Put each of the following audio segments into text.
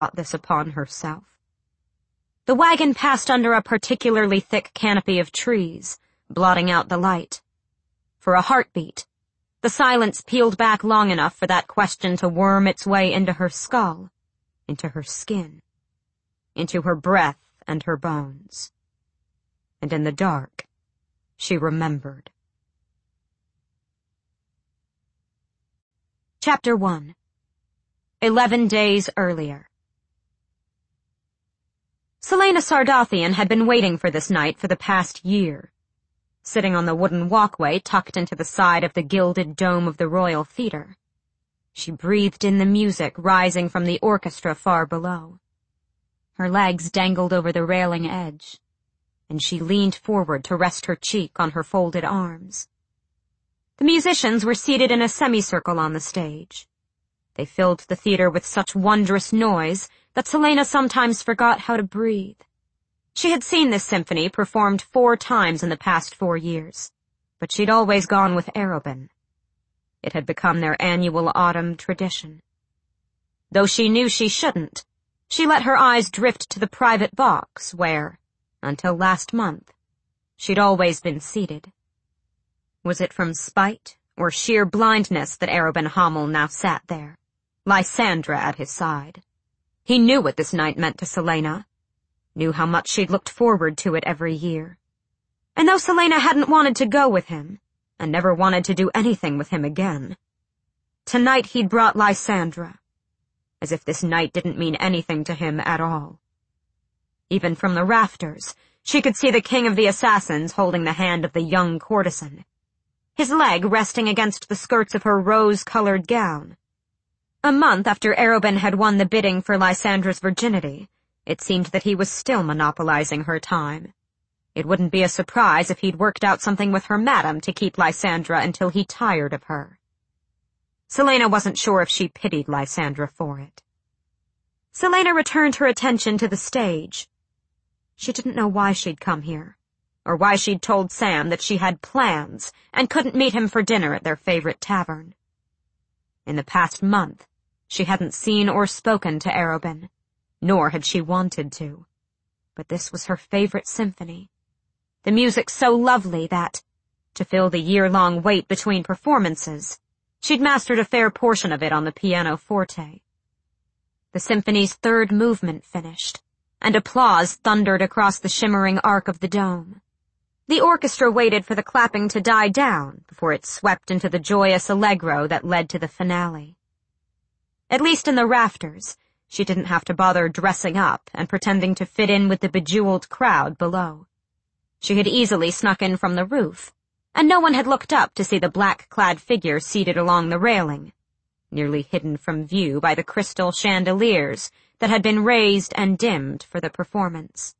brought this upon herself. The wagon passed under a particularly thick canopy of trees, blotting out the light. For a heartbeat, the silence peeled back long enough for that question to worm its way into her skull, into her skin, into her breath and her bones. And in the dark, she remembered. Chapter 1. 11 days earlier. Celaena Sardathian had been waiting for this night for the past year. Sitting on the wooden walkway tucked into the side of the gilded dome of the Royal Theatre, she breathed in the music rising from the orchestra far below. Her legs dangled over the railing edge, and she leaned forward to rest her cheek on her folded arms. The musicians were seated in a semicircle on the stage. They filled the theater with such wondrous noise that Celaena sometimes forgot how to breathe. She had seen this symphony performed 4 times in the past 4 years, but she'd always gone with Arobin. It had become their annual autumn tradition. Though she knew she shouldn't, she let her eyes drift to the private box where, until last month, she'd always been seated. Was it from spite or sheer blindness that Arobin Hamel now sat there, Lysandra at his side? He knew what this night meant to Celaena, knew how much she'd looked forward to it every year. And though Celaena hadn't wanted to go with him, and never wanted to do anything with him again, tonight he'd brought Lysandra, as if this night didn't mean anything to him at all. Even from the rafters, she could see the king of the assassins holding the hand of the young courtesan, his leg resting against the skirts of her rose-colored gown. A month after Arobin had won the bidding for Lysandra's virginity, it seemed that he was still monopolizing her time. It wouldn't be a surprise if he'd worked out something with her madam to keep Lysandra until he tired of her. Celaena wasn't sure if she pitied Lysandra for it. Celaena returned her attention to the stage. She didn't know why she'd come here, or why she'd told Sam that she had plans and couldn't meet him for dinner at their favorite tavern. In the past month, she hadn't seen or spoken to Arobin, nor had she wanted to. But this was her favorite symphony. The music so lovely that, to fill the year-long wait between performances, she'd mastered a fair portion of it on the pianoforte. The symphony's 3rd movement finished, and applause thundered across the shimmering arc of the dome. The orchestra waited for the clapping to die down before it swept into the joyous allegro that led to the finale. At least in the rafters, she didn't have to bother dressing up and pretending to fit in with the bejeweled crowd below. She had easily snuck in from the roof, and no one had looked up to see the black-clad figure seated along the railing, nearly hidden from view by the crystal chandeliers that had been raised and dimmed for the performance.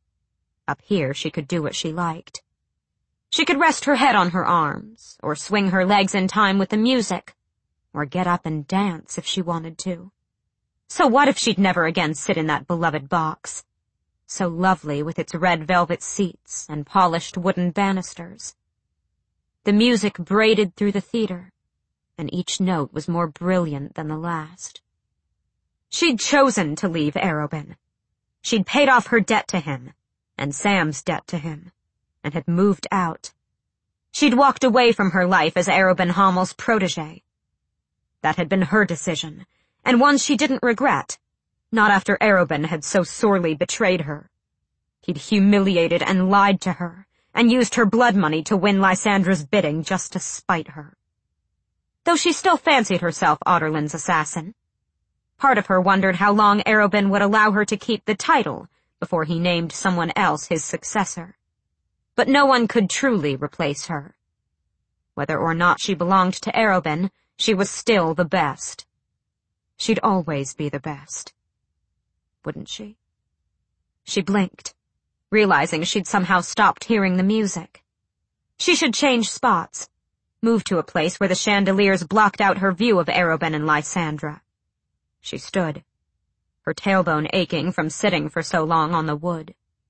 Up here she could do what she liked. She could rest her head on her arms, or swing her legs in time with the music, or get up and dance if she wanted to. So what if she'd never again sit in that beloved box, so lovely with its red velvet seats and polished wooden banisters? The music braided through the theater, and each note was more brilliant than the last. She'd chosen to leave Arobin. She'd paid off her debt to him, and Sam's debt to him, and had moved out. She'd walked away from her life as Arobin Hamel's protégé. That had been her decision, and one she didn't regret, not after Arobin had so sorely betrayed her. He'd humiliated and lied to her, and used her blood money to win Lysandra's bidding just to spite her. Though she still fancied herself Aderlin's assassin, part of her wondered how long Arobin would allow her to keep the title before he named someone else his successor. But no one could truly replace her. Whether or not she belonged to Arobin, she was still the best. She'd always be the best. Wouldn't she? She blinked, realizing she'd somehow stopped hearing the music. She should change spots, move to a place where the chandeliers blocked out her view of Arobin and Lysandra. She stood, her tailbone aching from sitting for so long on the wood.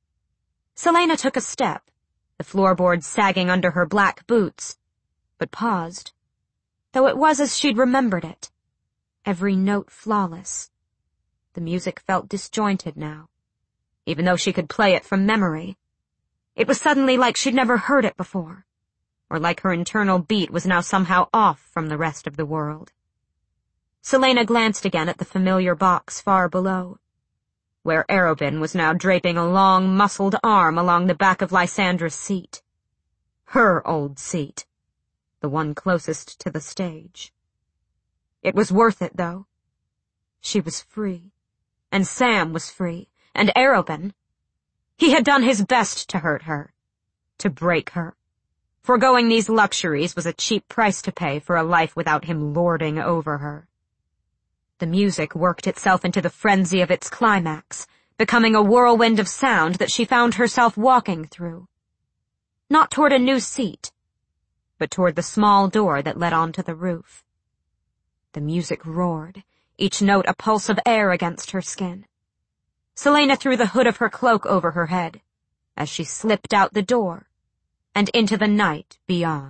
Celaena took a step, the floorboards sagging under her black boots, but paused, though it was as she'd remembered it, every note flawless. The music felt disjointed now, even though she could play it from memory. It was suddenly like she'd never heard it before, or like her internal beat was now somehow off from the rest of the world. Celaena glanced again at the familiar box far below, where Arobynn was now draping a long, muscled arm along the back of Lysandra's seat. Her old seat, the one closest to the stage. It was worth it, though. She was free, and Sam was free, and Arobynn. He had done his best to hurt her, to break her. Foregoing these luxuries was a cheap price to pay for a life without him lording over her. The music worked itself into the frenzy of its climax, becoming a whirlwind of sound that she found herself walking through. Not toward a new seat, but toward the small door that led onto the roof. The music roared, each note a pulse of air against her skin. Celaena threw the hood of her cloak over her head as she slipped out the door and into the night beyond.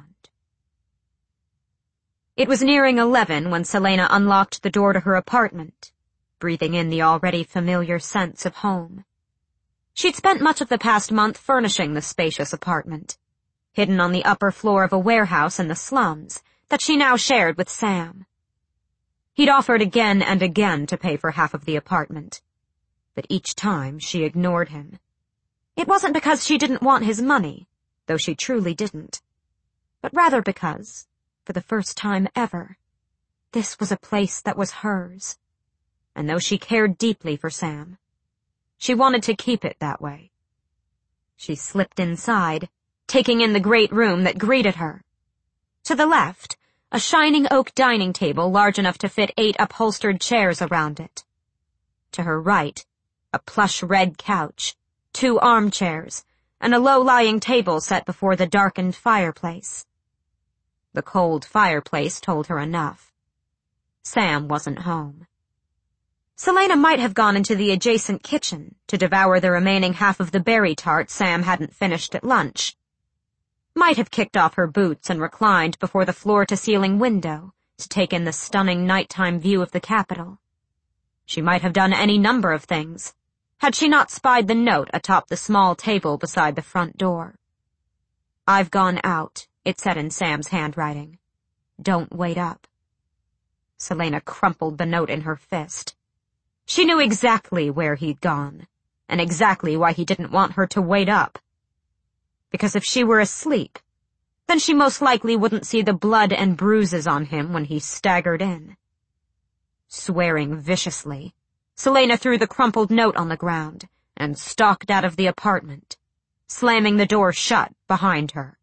It was nearing 11 when Celaena unlocked the door to her apartment, breathing in the already familiar sense of home. She'd spent much of the past month furnishing the spacious apartment, hidden on the upper floor of a warehouse in the slums that she now shared with Sam. He'd offered again and again to pay for half of the apartment, but each time she ignored him. It wasn't because she didn't want his money, though she truly didn't, but rather because, for the first time ever, this was a place that was hers, and though she cared deeply for Sam, she wanted to keep it that way. She slipped inside, taking in the great room that greeted her. To the left, a shining oak dining table large enough to fit 8 upholstered chairs around it. To her right, a plush red couch, 2 armchairs, and a low-lying table set before the darkened fireplace. The cold fireplace told her enough. Sam wasn't home. Celaena might have gone into the adjacent kitchen to devour the remaining half of the berry tart Sam hadn't finished at lunch. Might have kicked off her boots and reclined before the floor-to-ceiling window to take in the stunning nighttime view of the Capitol. She might have done any number of things, had she not spied the note atop the small table beside the front door. "I've gone out," it said in Sam's handwriting. "Don't wait up." Celaena crumpled the note in her fist. She knew exactly where he'd gone, and exactly why he didn't want her to wait up. Because if she were asleep, then she most likely wouldn't see the blood and bruises on him when he staggered in. Swearing viciously, Celaena threw the crumpled note on the ground and stalked out of the apartment, slamming the door shut behind her.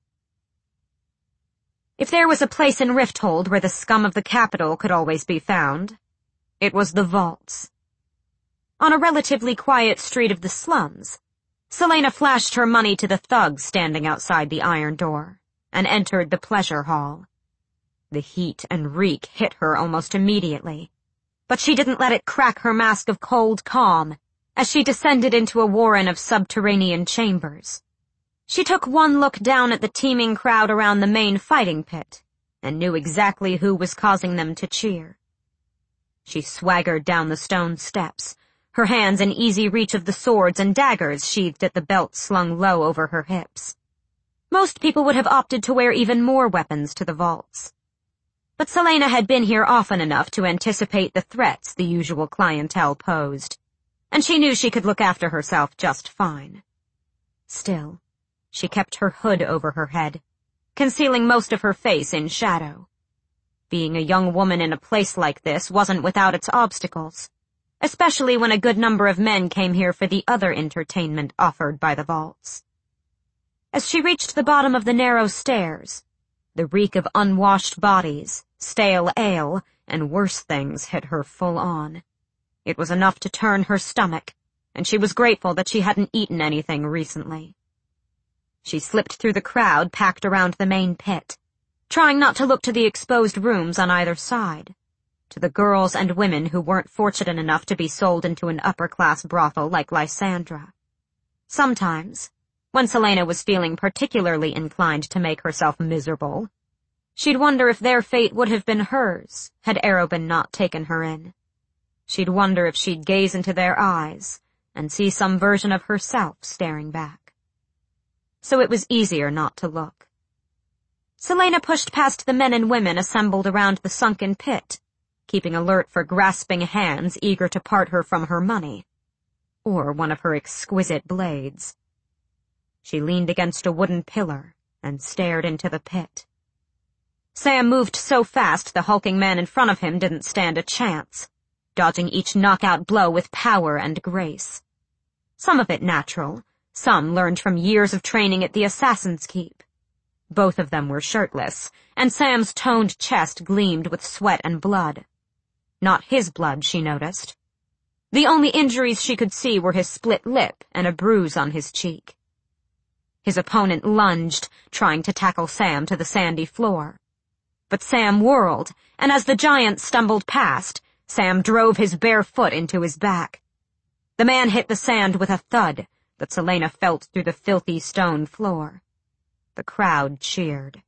If there was a place in Rifthold where the scum of the Capitol could always be found, it was the vaults. On a relatively quiet street of the slums, Celaena flashed her money to the thugs standing outside the iron door and entered the pleasure hall. The heat and reek hit her almost immediately, but she didn't let it crack her mask of cold calm as she descended into a warren of subterranean chambers. She took one look down at the teeming crowd around the main fighting pit and knew exactly who was causing them to cheer. She swaggered down the stone steps, her hands in easy reach of the swords and daggers sheathed at the belt slung low over her hips. Most people would have opted to wear even more weapons to the vaults. But Celaena had been here often enough to anticipate the threats the usual clientele posed, and she knew she could look after herself just fine. Still, she kept her hood over her head, concealing most of her face in shadow. Being a young woman in a place like this wasn't without its obstacles, especially when a good number of men came here for the other entertainment offered by the vaults. As she reached the bottom of the narrow stairs, the reek of unwashed bodies, stale ale, and worse things hit her full on. It was enough to turn her stomach, and she was grateful that she hadn't eaten anything recently. She slipped through the crowd packed around the main pit, trying not to look to the exposed rooms on either side, to the girls and women who weren't fortunate enough to be sold into an upper-class brothel like Lysandra. Sometimes, when Celaena was feeling particularly inclined to make herself miserable, she'd wonder if their fate would have been hers had Arobynn not taken her in. She'd wonder if she'd gaze into their eyes and see some version of herself staring back. So it was easier not to look. Selena pushed past the men and women assembled around the sunken pit, keeping alert for grasping hands eager to part her from her money, or one of her exquisite blades. She leaned against a wooden pillar and stared into the pit. Sam moved so fast the hulking man in front of him didn't stand a chance, dodging each knockout blow with power and grace. Some of it natural, some learned from years of training at the Assassin's Keep. Both of them were shirtless, and Sam's toned chest gleamed with sweat and blood. Not his blood, she noticed. The only injuries she could see were his split lip and a bruise on his cheek. His opponent lunged, trying to tackle Sam to the sandy floor. But Sam whirled, and as the giant stumbled past, Sam drove his bare foot into his back. The man hit the sand with a thud that Selena felt through the filthy stone floor. The crowd cheered.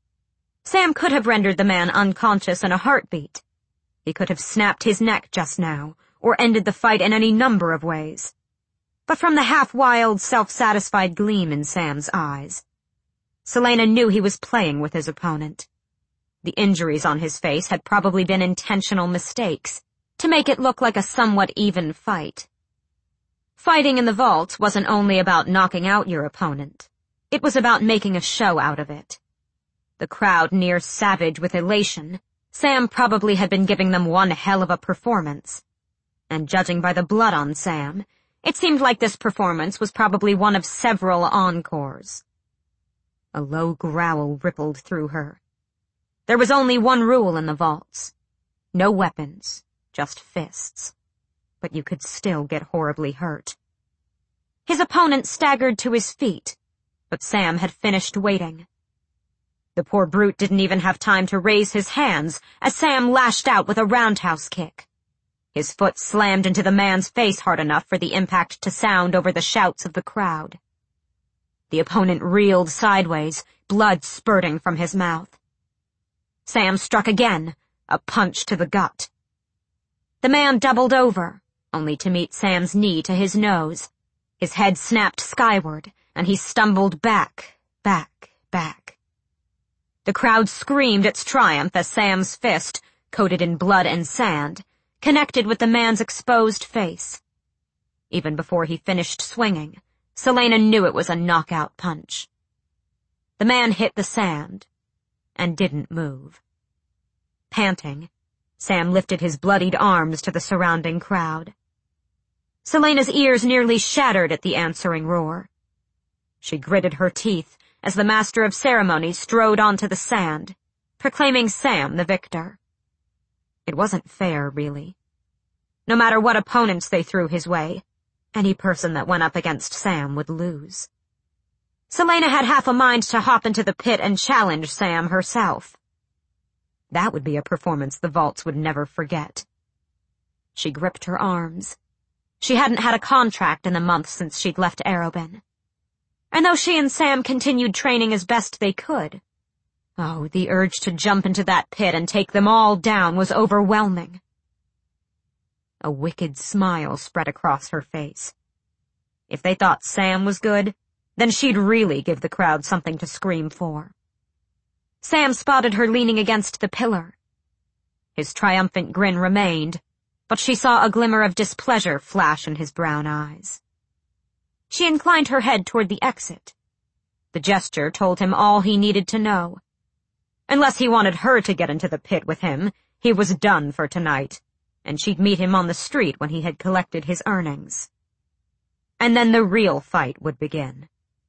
Sam could have rendered the man unconscious in a heartbeat. He could have snapped his neck just now, or ended the fight in any number of ways. But from the half-wild, self-satisfied gleam in Sam's eyes, Selena knew he was playing with his opponent. The injuries on his face had probably been intentional mistakes, to make it look like a somewhat even fight. Fighting in the vault wasn't only about knocking out your opponent. It was about making a show out of it. The crowd near savage with elation, Sam probably had been giving them one hell of a performance. And judging by the blood on Sam, it seemed like this performance was probably one of several encores. A low growl rippled through her. There was only one rule in the vaults. No weapons, just fists. But you could still get horribly hurt. His opponent staggered to his feet, but Sam had finished waiting. The poor brute didn't even have time to raise his hands as Sam lashed out with a roundhouse kick. His foot slammed into the man's face hard enough for the impact to sound over the shouts of the crowd. The opponent reeled sideways, blood spurting from his mouth. Sam struck again, a punch to the gut. The man doubled over, only to meet Sam's knee to his nose. His head snapped skyward, and he stumbled back. The crowd screamed its triumph as Sam's fist, coated in blood and sand, connected with the man's exposed face. Even before he finished swinging, Selena knew it was a knockout punch. The man hit the sand, and didn't move. Panting, Sam lifted his bloodied arms to the surrounding crowd. Selena's ears nearly shattered at the answering roar. She gritted her teeth as the master of ceremonies strode onto the sand, proclaiming Sam the victor. It wasn't fair, really. No matter what opponents they threw his way, any person that went up against Sam would lose. Selena had half a mind to hop into the pit and challenge Sam herself. That would be a performance the vaults would never forget. She gripped her arms. She hadn't had a contract in the months since she'd left Arobin. And though she and Sam continued training as best they could, the urge to jump into that pit and take them all down was overwhelming. A wicked smile spread across her face. If they thought Sam was good, then she'd really give the crowd something to scream for. Sam spotted her leaning against the pillar. His triumphant grin remained, but she saw a glimmer of displeasure flash in his brown eyes. She inclined her head toward the exit. The gesture told him all he needed to know. Unless he wanted her to get into the pit with him, he was done for tonight, and she'd meet him on the street when he had collected his earnings. And then the real fight would begin.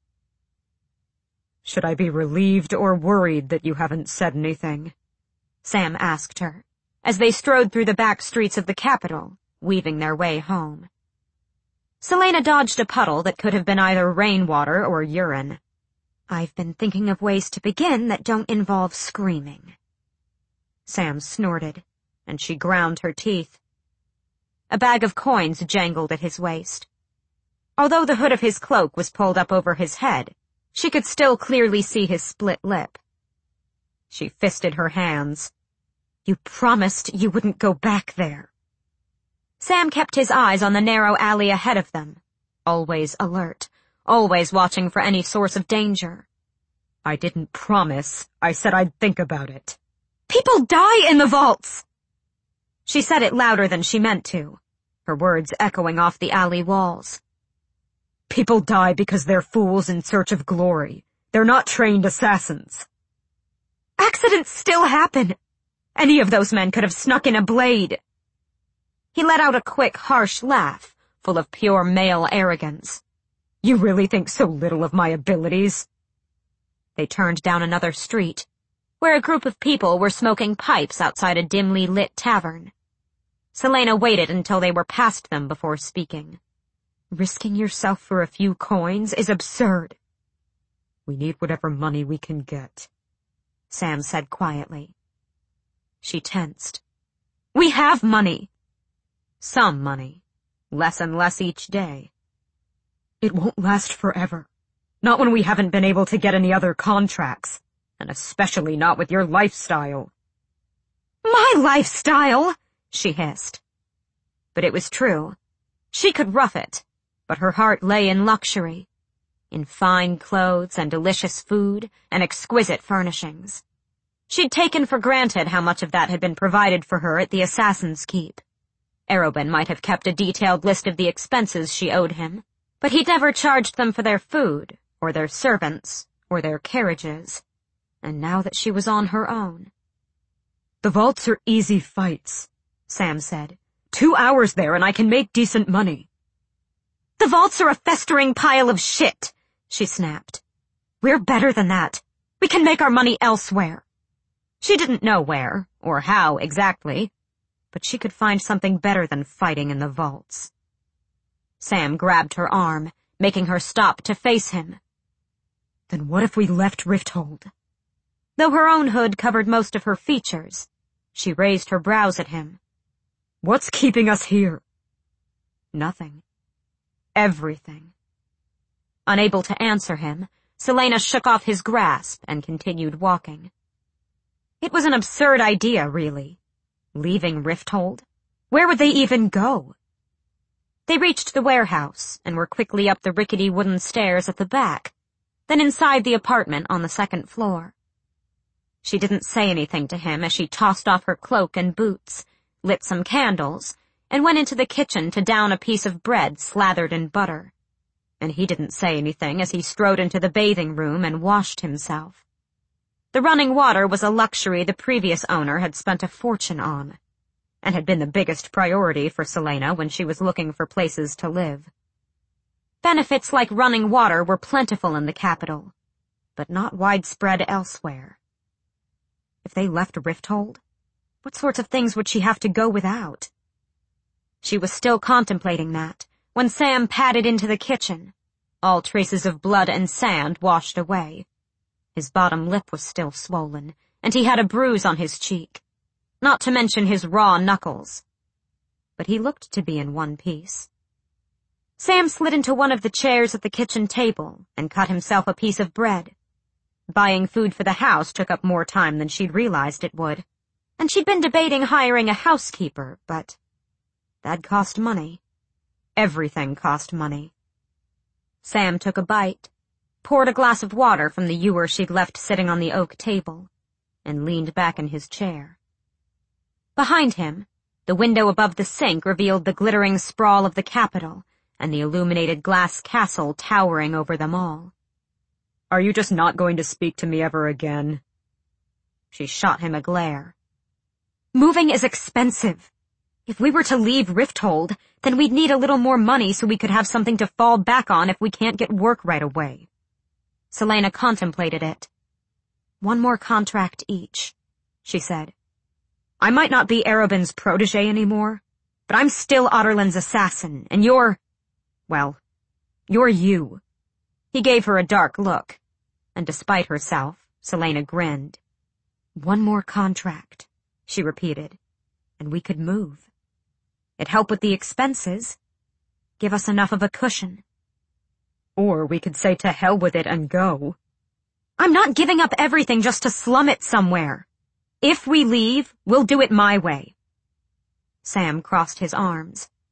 "Should I be relieved or worried that you haven't said anything?" Sam asked her, as they strode through the back streets of the capital, weaving their way home. Selena dodged a puddle that could have been either rainwater or urine. "I've been thinking of ways to begin that don't involve screaming." Sam snorted, and she ground her teeth. A bag of coins jangled at his waist. Although the hood of his cloak was pulled up over his head, she could still clearly see his split lip. She fisted her hands. "You promised you wouldn't go back there." Sam kept his eyes on the narrow alley ahead of them, always alert, always watching for any source of danger. I didn't promise. I said I'd think about it. People die in the vaults! She said it louder than she meant to, her words echoing off the alley walls. People die because they're fools in search of glory. They're not trained assassins. Accidents still happen. Any of those men could have snuck in a blade. He let out a quick, harsh laugh, full of pure male arrogance. You really think so little of my abilities? They turned down another street, where a group of people were smoking pipes outside a dimly lit tavern. Celaena waited until they were past them before speaking. Risking yourself for a few coins is absurd. We need whatever money we can get, Sam said quietly. She tensed. We have money. Some money. Less and less each day. It won't last forever. Not when we haven't been able to get any other contracts. And especially not with your lifestyle. My lifestyle? She hissed. But it was true. She could rough it, but her heart lay in luxury. In fine clothes and delicious food and exquisite furnishings. She'd taken for granted how much of that had been provided for her at the Assassin's Keep. Arobynn might have kept a detailed list of the expenses she owed him, but he'd never charged them for their food, or their servants, or their carriages. And now that she was on her own. The vaults are easy fights, Sam said. 2 hours there and I can make decent money. The vaults are a festering pile of shit, she snapped. We're better than that. We can make our money elsewhere. She didn't know where, or how exactly, but she could find something better than fighting in the vaults. Sam grabbed her arm, making her stop to face him. Then what if we left Rifthold? Though her own hood covered most of her features, she raised her brows at him. What's keeping us here? Nothing. Everything. Unable to answer him, Celaena shook off his grasp and continued walking. It was an absurd idea, really. Leaving Rifthold? Where would they even go? They reached the warehouse and were quickly up the rickety wooden stairs at the back, then inside the apartment on the second floor. She didn't say anything to him as she tossed off her cloak and boots, lit some candles, and went into the kitchen to down a piece of bread slathered in butter. And he didn't say anything as he strode into the bathing room and washed himself. The running water was a luxury the previous owner had spent a fortune on, and had been the biggest priority for Celaena when she was looking for places to live. Benefits like running water were plentiful in the capital, but not widespread elsewhere. If they left Rifthold, what sorts of things would she have to go without? She was still contemplating that when Sam padded into the kitchen, all traces of blood and sand washed away. His bottom lip was still swollen, and he had a bruise on his cheek, not to mention his raw knuckles. But he looked to be in one piece. Sam slid into one of the chairs at the kitchen table and cut himself a piece of bread. Buying food for the house took up more time than she'd realized it would, and she'd been debating hiring a housekeeper, but that cost money. Everything cost money. Sam took a bite, poured a glass of water from the ewer she'd left sitting on the oak table, and leaned back in his chair. Behind him, the window above the sink revealed the glittering sprawl of the Capitol and the illuminated glass castle towering over them all. Are you just not going to speak to me ever again? She shot him a glare. Moving is expensive. If we were to leave Rifthold, then we'd need a little more money so we could have something to fall back on if we can't get work right away. Celaena contemplated it. One more contract each, she said. I might not be Arobynn's protege anymore, but I'm still Otterland's assassin, and you're you. He gave her a dark look, and despite herself, Celaena grinned. One more contract, she repeated, and we could move. It'd help with the expenses, give us enough of a cushion. Or we could say to hell with it and go. I'm not giving up everything just to slum it somewhere. If we leave, we'll do it my way. Sam crossed his arms,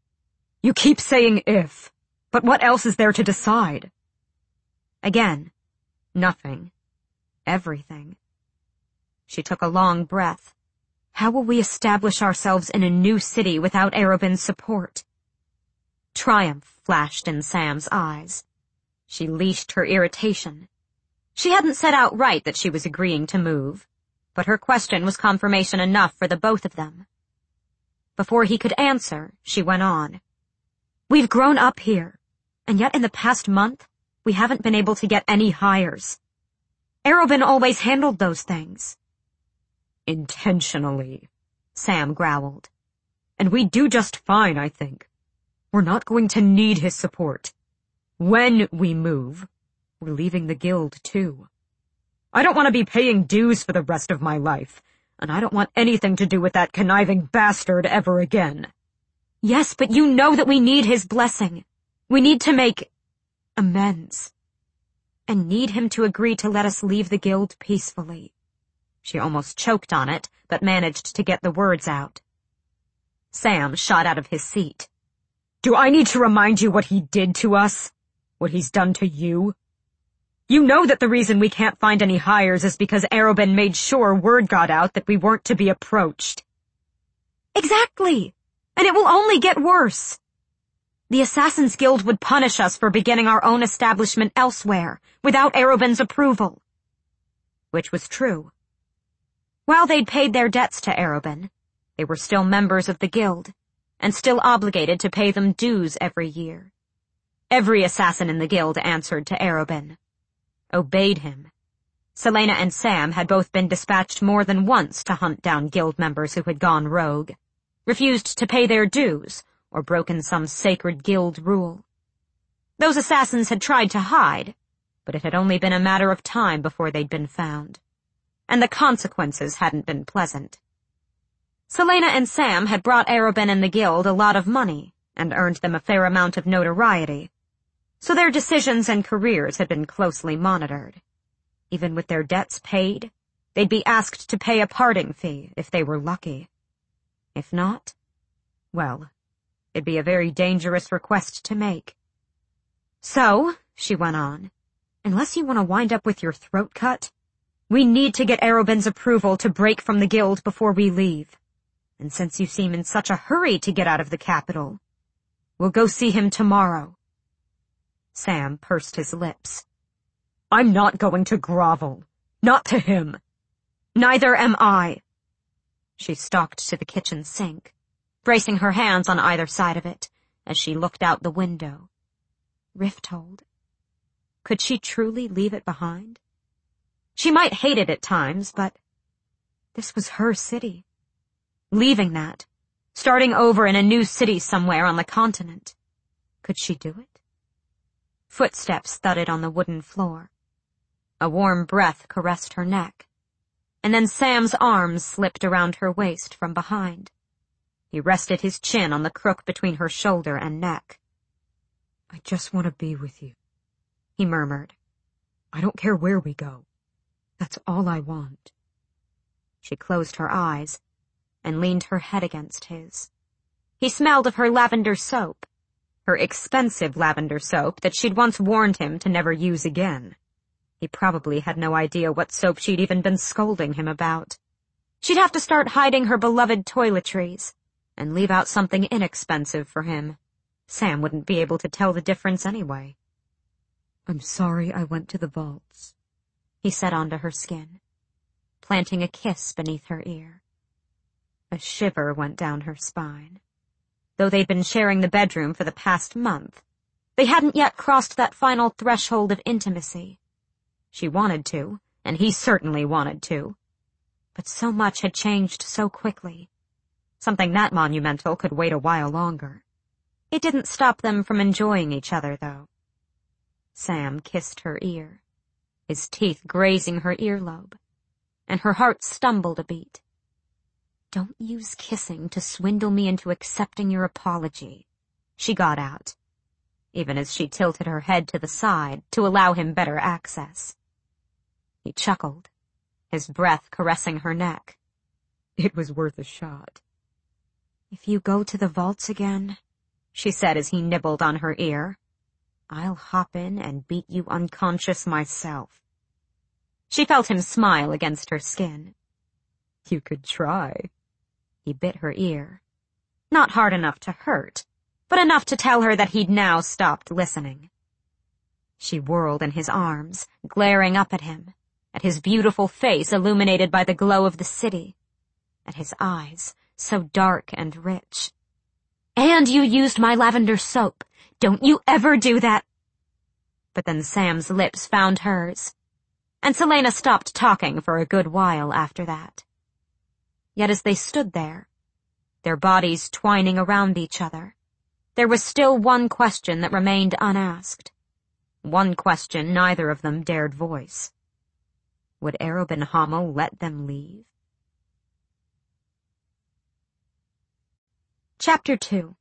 You keep saying if, but what else is there to decide? Again, nothing. Everything. She took a long breath. How will we establish ourselves in a new city without Arobyn's support? Triumph flashed in Sam's eyes. She leashed her irritation. She hadn't said outright that she was agreeing to move, but her question was confirmation enough for the both of them. Before he could answer, she went on. We've grown up here, and yet in the past month, we haven't been able to get any hires. Arobyn always handled those things. Intentionally, Sam growled. And we do just fine, I think. We're not going to need his support. When we move, we're leaving the guild too. I don't want to be paying dues for the rest of my life, and I don't want anything to do with that conniving bastard ever again. Yes, but you know that we need his blessing. We need to make amends. And need him to agree to let us leave the guild peacefully. She almost choked on it, but managed to get the words out. Sam shot out of his seat. Do I need to remind you what he did to us? What he's done to you? You know that the reason we can't find any hires is because Arobyn made sure word got out that we weren't to be approached. Exactly! And it will only get worse. The Assassin's Guild would punish us for beginning our own establishment elsewhere, without Arobyn's approval. Which was true. While they'd paid their debts to Arobyn, they were still members of the guild, and still obligated to pay them dues every year. Every assassin in the guild answered to Arobyn, obeyed him. Celaena and Sam had both been dispatched more than once to hunt down guild members who had gone rogue, refused to pay their dues, or broken some sacred guild rule. Those assassins had tried to hide, but it had only been a matter of time before they'd been found. And the consequences hadn't been pleasant. Celaena and Sam had brought Arobyn and the guild a lot of money, and earned them a fair amount of notoriety, so their decisions and careers had been closely monitored. Even with their debts paid, they'd be asked to pay a parting fee if they were lucky. If not, well, it'd be a very dangerous request to make. So, she went on, unless you want to wind up with your throat cut, we need to get Arobyn's approval to break from the guild before we leave. And since you seem in such a hurry to get out of the capital, we'll go see him tomorrow. Sam pursed his lips. I'm not going to grovel. Not to him. Neither am I. She stalked to the kitchen sink, bracing her hands on either side of it as she looked out the window. Rifthold. Could she truly leave it behind? She might hate it at times, but this was her city. Leaving that, starting over in a new city somewhere on the continent. Could she do it? Footsteps thudded on the wooden floor. A warm breath caressed her neck, and then Sam's arms slipped around her waist from behind. He rested his chin on the crook between her shoulder and neck. I just want to be with you, he murmured. I don't care where we go. That's all I want. She closed her eyes and leaned her head against his. He smelled of her lavender soap, her expensive lavender soap that she'd once warned him to never use again. He probably had no idea what soap she'd even been scolding him about. She'd have to start hiding her beloved toiletries and leave out something inexpensive for him. Sam wouldn't be able to tell the difference anyway. I'm sorry I went to the vaults, he said onto her skin, planting a kiss beneath her ear. A shiver went down her spine. Though they'd been sharing the bedroom for the past month, they hadn't yet crossed that final threshold of intimacy. She wanted to, and he certainly wanted to. But so much had changed so quickly. Something that monumental could wait a while longer. It didn't stop them from enjoying each other, though. Sam kissed her ear, his teeth grazing her earlobe, and her heart stumbled a beat. Don't use kissing to swindle me into accepting your apology, she got out, even as she tilted her head to the side to allow him better access. He chuckled, his breath caressing her neck. It was worth a shot. If you go to the vaults again, she said as he nibbled on her ear. "I'll hop in and beat you unconscious myself." She felt him smile against her skin. "You could try." He bit her ear. Not hard enough to hurt, but enough to tell her that he'd now stopped listening. She whirled in his arms, glaring up at him, at his beautiful face illuminated by the glow of the city, at his eyes, so dark and rich. "And you used my lavender soap. Don't you ever do that." But then Sam's lips found hers, and Celaena stopped talking for a good while after that. Yet as they stood there, their bodies twining around each other, there was still one question that remained unasked. One question neither of them dared voice. Would Arobin Hamel let them leave? Chapter 2.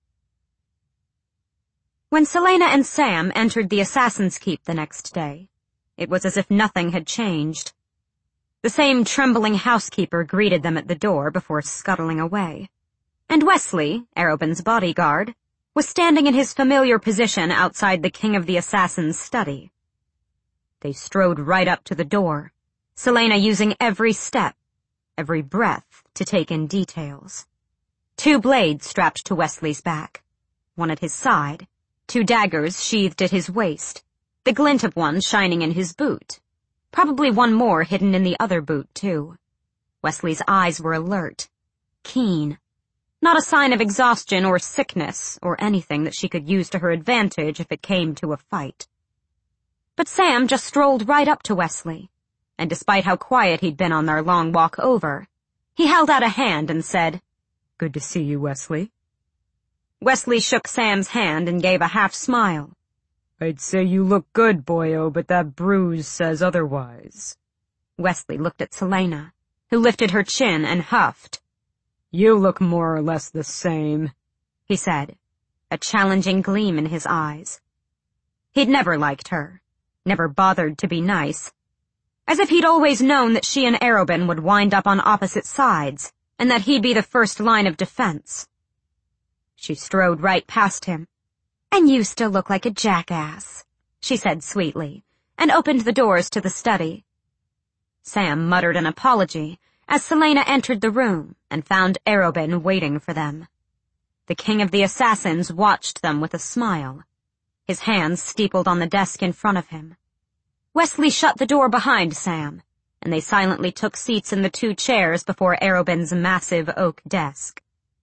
When Celaena and Sam entered the Assassin's Keep the next day, it was as if nothing had changed. The same trembling housekeeper greeted them at the door before scuttling away, and Wesley, Arobin's bodyguard, was standing in his familiar position outside the King of the Assassins' study. They strode right up to the door, Celaena using every step, every breath to take in details. 2 blades strapped to Wesley's back, one at his side, 2 daggers sheathed at his waist, the glint of one shining in his boot. Probably one more hidden in the other boot, too. Wesley's eyes were alert, keen. Not a sign of exhaustion or sickness or anything that she could use to her advantage if it came to a fight. But Sam just strolled right up to Wesley, and despite how quiet he'd been on their long walk over, he held out a hand and said, "Good to see you, Wesley." Wesley shook Sam's hand and gave a half-smile. "I'd say you look good, boyo, but that bruise says otherwise." Wesley looked at Celaena, who lifted her chin and huffed. "You look more or less the same," he said, a challenging gleam in his eyes. He'd never liked her, never bothered to be nice, as if he'd always known that she and Arobin would wind up on opposite sides, and that he'd be the first line of defense. She strode right past him. "And you still look like a jackass," she said sweetly, and opened the doors to the study. Sam muttered an apology as Celaena entered the room and found Arobin waiting for them. The King of the Assassins watched them with a smile, his hands steepled on the desk in front of him. Wesley shut the door behind Sam, and they silently took seats in the 2 chairs before Arobin's massive oak desk.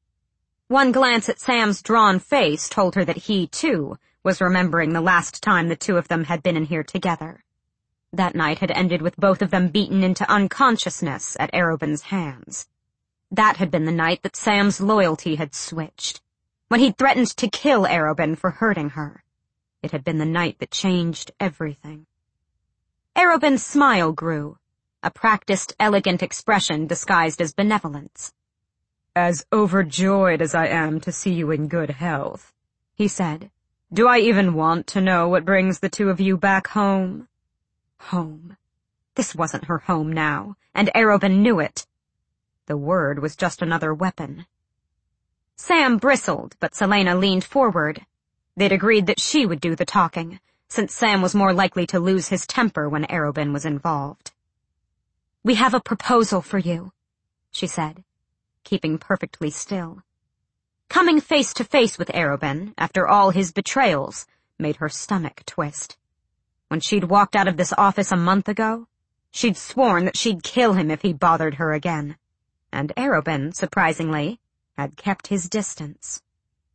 One glance at Sam's drawn face told her that he, too, was remembering the last time the 2 of them had been in here together. That night had ended with both of them beaten into unconsciousness at Arobin's hands. That had been the night that Sam's loyalty had switched, when he'd threatened to kill Arobin for hurting her. It had been the night that changed everything. Arobin's smile grew, a practiced, elegant expression disguised as benevolence. "As overjoyed as I am to see you in good health," he said. "Do I even want to know what brings the 2 of you back home?" Home. This wasn't her home now, and Arobin knew it. The word was just another weapon. Sam bristled, but Celaena leaned forward. They'd agreed that she would do the talking, since Sam was more likely to lose his temper when Arobin was involved. "We have a proposal for you," she said, keeping perfectly still. Coming face to face with Arobin, after all his betrayals, made her stomach twist. When she'd walked out of this office a month ago, she'd sworn that she'd kill him if he bothered her again. And Arobin, surprisingly, had kept his distance.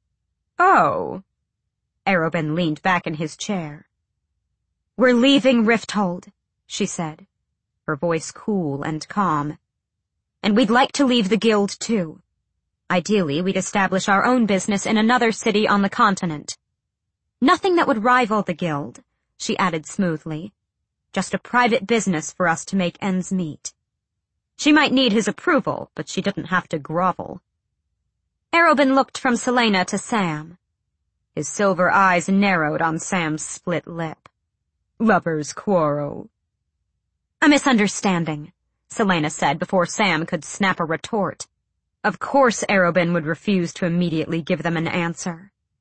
"Oh." Arobin leaned back in his chair. "We're leaving Rifthold," she said, her voice cool and calm. "And we'd like to leave the guild, too. Ideally, we'd establish our own business in another city on the continent. Nothing that would rival the guild," she added smoothly. "Just a private business for us to make ends meet." She might need his approval, but she didn't have to grovel. Arobin looked from Celaena to Sam. His silver eyes narrowed on Sam's split lip. "Lovers' quarrel." "A misunderstanding," Celaena said before Sam could snap a retort. Of course Arobin would refuse to immediately give them an answer.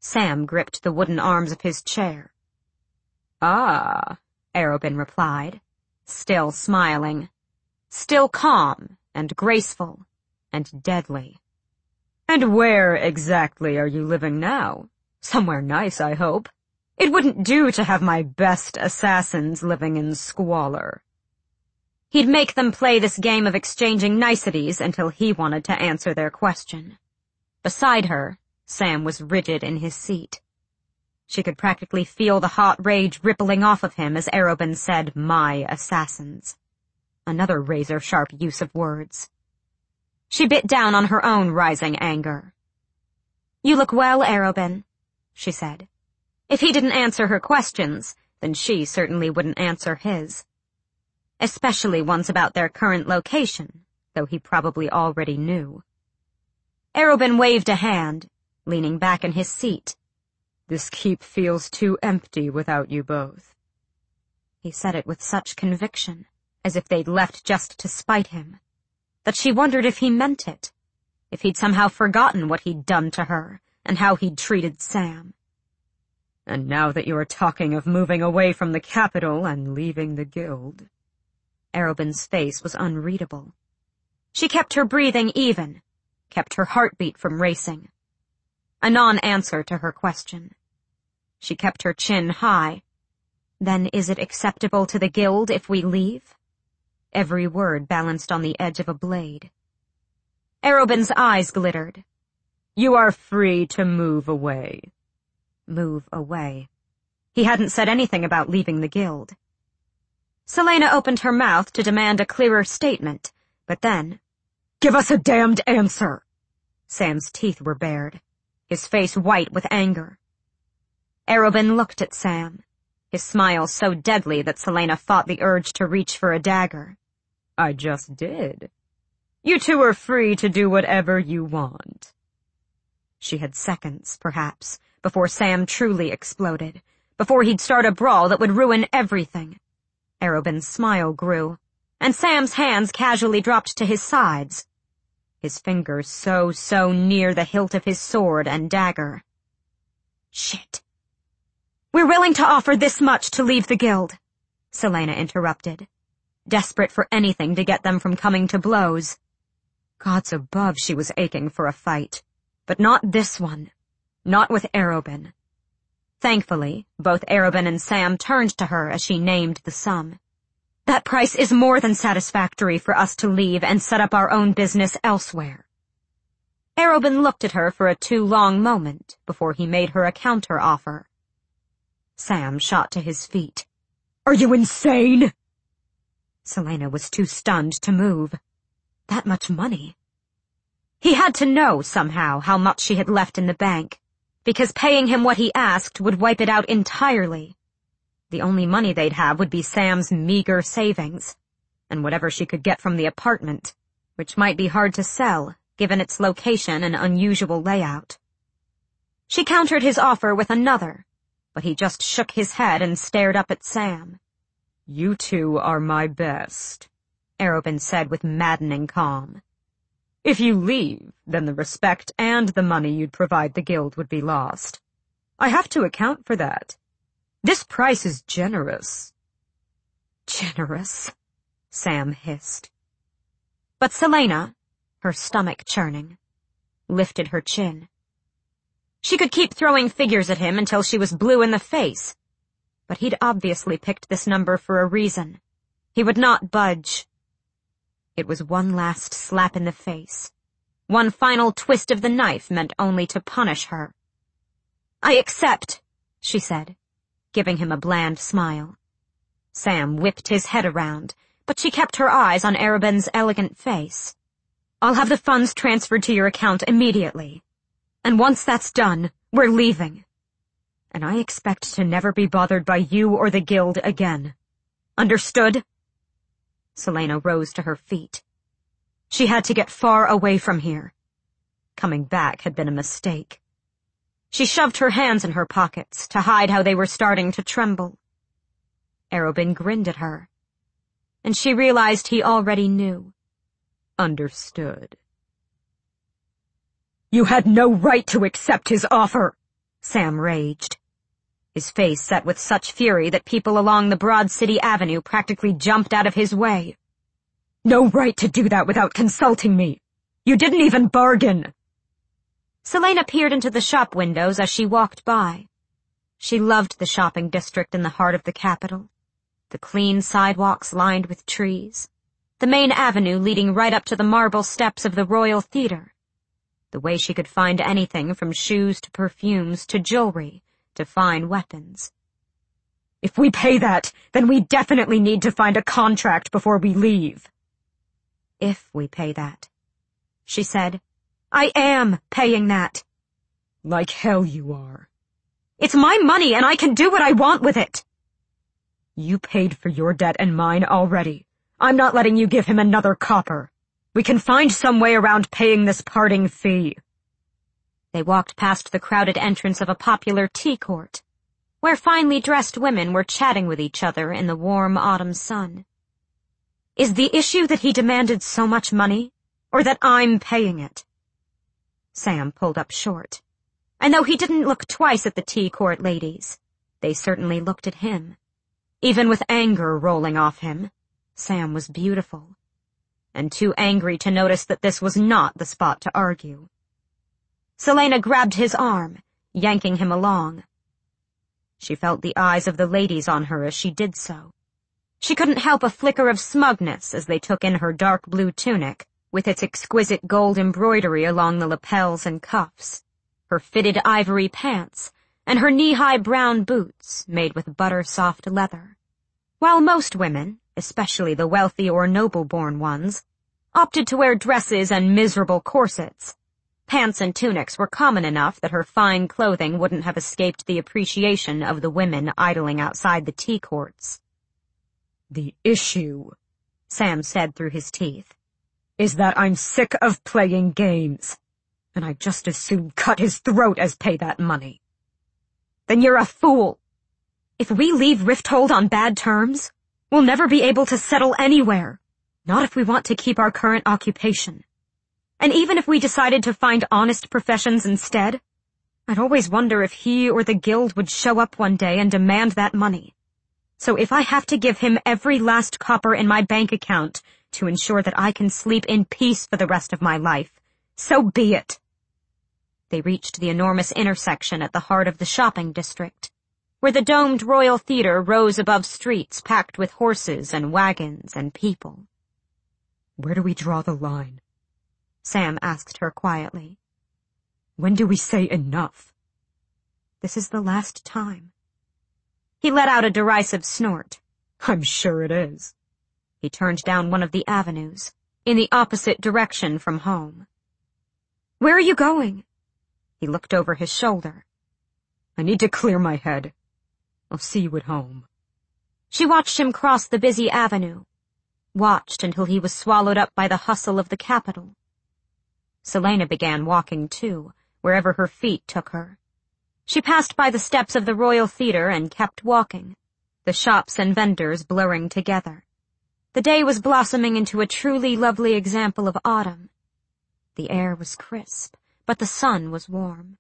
Sam gripped the wooden arms of his chair. "Ah," Arobin replied, still smiling, still calm and graceful and deadly. "And where exactly are you living now? Somewhere nice, I hope. It wouldn't do to have my best assassins living in squalor." He'd make them play this game of exchanging niceties until he wanted to answer their question. Beside her, Sam was rigid in his seat. She could practically feel the hot rage rippling off of him as Arobin said, "my assassins." Another razor-sharp use of words. She bit down on her own rising anger. "You look well, Arobin," she said. If he didn't answer her questions, then she certainly wouldn't answer his. Especially ones about their current location, though he probably already knew. Arobin waved a hand, leaning back in his seat. "This keep feels too empty without you both." He said it with such conviction, as if they'd left just to spite him, that she wondered if he meant it, if he'd somehow forgotten what he'd done to her and how he'd treated Sam. "And now that you're talking of moving away from the capital and leaving the guild..." Arobin's face was unreadable. She kept her breathing even, kept her heartbeat from racing. A non-answer to her question. She kept her chin high. "Then is it acceptable to the guild if we leave?" Every word balanced on the edge of a blade. Arobin's eyes glittered. "You are free to move away." Move away. He hadn't said anything about leaving the guild. Celaena opened her mouth to demand a clearer statement, but then, "Give us a damned answer!" Sam's teeth were bared, his face white with anger. Arobin looked at Sam, his smile so deadly that Celaena fought the urge to reach for a dagger. "I just did. You two are free to do whatever you want." She had seconds, perhaps, before Sam truly exploded, before he'd start a brawl that would ruin everything. Arobin's smile grew, and Sam's hands casually dropped to his sides, his fingers so near the hilt of his sword and dagger. "Shit. We're willing to offer this much to leave the guild," Celaena interrupted, desperate for anything to get them from coming to blows. Gods above, she was aching for a fight, but not this one, not with Arobin. Thankfully, both Arobin and Sam turned to her as she named the sum. "That price is more than satisfactory for us to leave and set up our own business elsewhere." Arobin looked at her for a too long moment before he made her a counter-offer. Sam shot to his feet. "Are you insane?" Celaena was too stunned to move. That much money. He had to know, somehow, how much she had left in the bank, because paying him what he asked would wipe it out entirely. The only money they'd have would be Sam's meager savings, and whatever she could get from the apartment, which might be hard to sell, given its location and unusual layout. She countered his offer with another, but he just shook his head and stared up at Sam. "You two are my best," Arobin said with maddening calm. "If you leave, then the respect and the money you'd provide the guild would be lost. I have to account for that. This price is generous." "Generous?" Sam hissed. But Celaena, her stomach churning, lifted her chin. She could keep throwing figures at him until she was blue in the face, but he'd obviously picked this number for a reason. He would not budge. It was one last slap in the face, one final twist of the knife meant only to punish her. "I accept," she said, giving him a bland smile. Sam whipped his head around, but she kept her eyes on Arobin's elegant face. "I'll have the funds transferred to your account immediately. And once that's done, we're leaving. And I expect to never be bothered by you or the guild again. Understood?" Celaena rose to her feet. She had to get far away from here. Coming back had been a mistake. She shoved her hands in her pockets to hide how they were starting to tremble. Arobin grinned at her, and she realized he already knew. "Understood." "You had no right to accept his offer," Sam raged. His face set with such fury that people along the broad city avenue practically jumped out of his way. No right to do that without consulting me. You didn't even bargain. Selena peered into the shop windows as she walked by. She loved the shopping district in the heart of the capital. The clean sidewalks lined with trees. The main avenue leading right up to the marble steps of the Royal Theatre. The way she could find anything from shoes to perfumes to jewelry to fine weapons. If we pay that, then we definitely need to find a contract before we leave. If we pay that, she said. I am paying that. Like hell you are. It's my money and I can do what I want with it. You paid for your debt and mine already. I'm not letting you give him another copper. We can find some way around paying this parting fee. They walked past the crowded entrance of a popular tea court, where finely dressed women were chatting with each other in the warm autumn sun. Is the issue that he demanded so much money, or that I'm paying it? Sam pulled up short. And though he didn't look twice at the tea court ladies, they certainly looked at him. Even with anger rolling off him, Sam was beautiful, and too angry to notice that this was not the spot to argue. Selena grabbed his arm, yanking him along. She felt the eyes of the ladies on her as she did so. She couldn't help a flicker of smugness as they took in her dark blue tunic, with its exquisite gold embroidery along the lapels and cuffs, her fitted ivory pants, and her knee-high brown boots made with butter-soft leather. While most women, especially the wealthy or noble-born ones, opted to wear dresses and miserable corsets, pants and tunics were common enough that her fine clothing wouldn't have escaped the appreciation of the women idling outside the tea courts. The issue, Sam said through his teeth, is that I'm sick of playing games, and I'd just as soon cut his throat as pay that money. Then you're a fool. If we leave Rifthold on bad terms, we'll never be able to settle anywhere, not if we want to keep our current occupation. And even if we decided to find honest professions instead, I'd always wonder if he or the guild would show up one day and demand that money. So if I have to give him every last copper in my bank account to ensure that I can sleep in peace for the rest of my life, so be it. They reached the enormous intersection at the heart of the shopping district, where the domed Royal Theatre rose above streets packed with horses and wagons and people. Where do we draw the line? Sam asked her quietly. When do we say enough? This is the last time. He let out a derisive snort. I'm sure it is. He turned down one of the avenues, in the opposite direction from home. Where are you going? He looked over his shoulder. I need to clear my head. I'll see you at home. She watched him cross the busy avenue, watched until he was swallowed up by the hustle of the capital. Selena began walking too, wherever her feet took her. She passed by the steps of the Royal Theatre and kept walking, the shops and vendors blurring together. The day was blossoming into a truly lovely example of autumn. The air was crisp, but the sun was warm.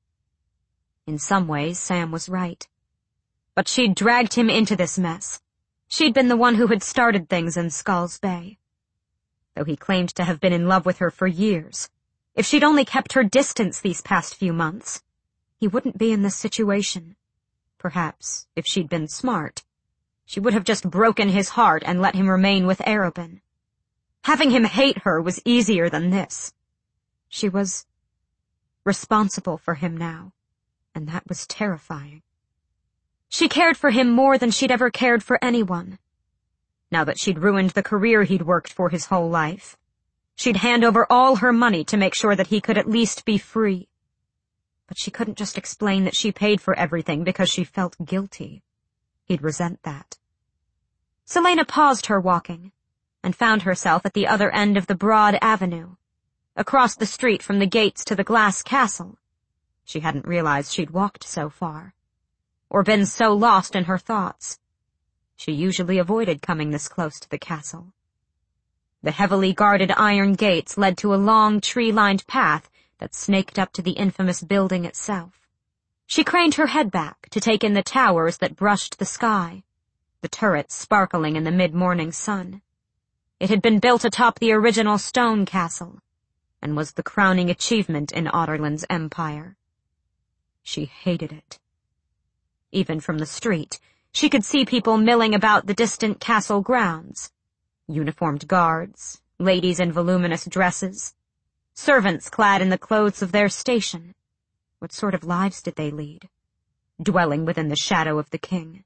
In some ways, Sam was right. But she'd dragged him into this mess. She'd been the one who had started things in Skulls Bay. Though he claimed to have been in love with her for years, if she'd only kept her distance these past few months, he wouldn't be in this situation. Perhaps, if she'd been smart, she would have just broken his heart and let him remain with Arobin. Having him hate her was easier than this. She was responsible for him now, and that was terrifying. She cared for him more than she'd ever cared for anyone. Now that she'd ruined the career he'd worked for his whole life, she'd hand over all her money to make sure that he could at least be free. But she couldn't just explain that she paid for everything because she felt guilty. He'd resent that. Selena paused her walking and found herself at the other end of the broad avenue, across the street from the gates to the glass castle. She hadn't realized she'd walked so far, or been so lost in her thoughts. She usually avoided coming this close to the castle. The heavily guarded iron gates led to a long tree-lined path that snaked up to the infamous building itself. She craned her head back to take in the towers that brushed the sky, the turrets sparkling in the mid-morning sun. It had been built atop the original stone castle, and was the crowning achievement in Adarlan's empire. She hated it. Even from the street, she could see people milling about the distant castle grounds. Uniformed guards, ladies in voluminous dresses, servants clad in the clothes of their station. What sort of lives did they lead? Dwelling within the shadow of the king.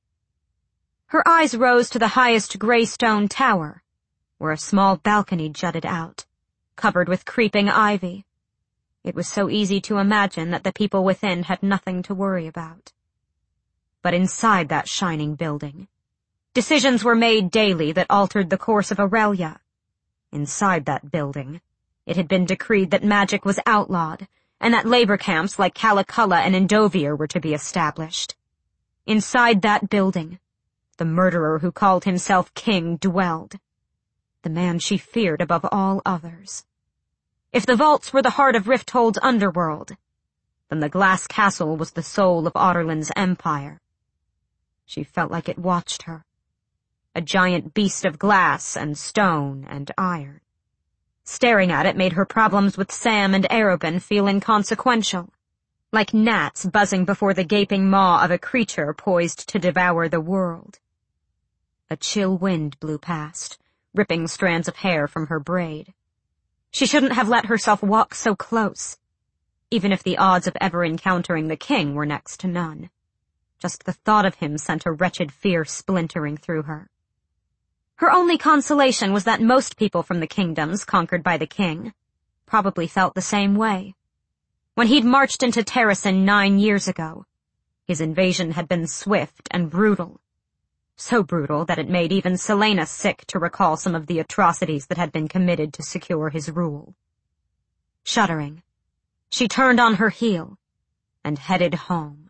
Her eyes rose to the highest gray stone tower, where a small balcony jutted out, covered with creeping ivy. It was so easy to imagine that the people within had nothing to worry about. But inside that shining building, decisions were made daily that altered the course of Aurelia. Inside that building, it had been decreed that magic was outlawed, and that labor camps like Calaculla and Endovier were to be established. Inside that building, the murderer who called himself king dwelled, the man she feared above all others. If the vaults were the heart of Rifthold's underworld, then the glass castle was the soul of Adarlan's empire. She felt like it watched her, a giant beast of glass and stone and iron. Staring at it made her problems with Sam and Arobin feel inconsequential, like gnats buzzing before the gaping maw of a creature poised to devour the world. A chill wind blew past, ripping strands of hair from her braid. She shouldn't have let herself walk so close, even if the odds of ever encountering the king were next to none. Just the thought of him sent a wretched fear splintering through her. Her only consolation was that most people from the kingdoms conquered by the king probably felt the same way. When he'd marched into Terrasen 9 years ago, his invasion had been swift and brutal. So brutal that it made even Celaena sick to recall some of the atrocities that had been committed to secure his rule. Shuddering, she turned on her heel and headed home.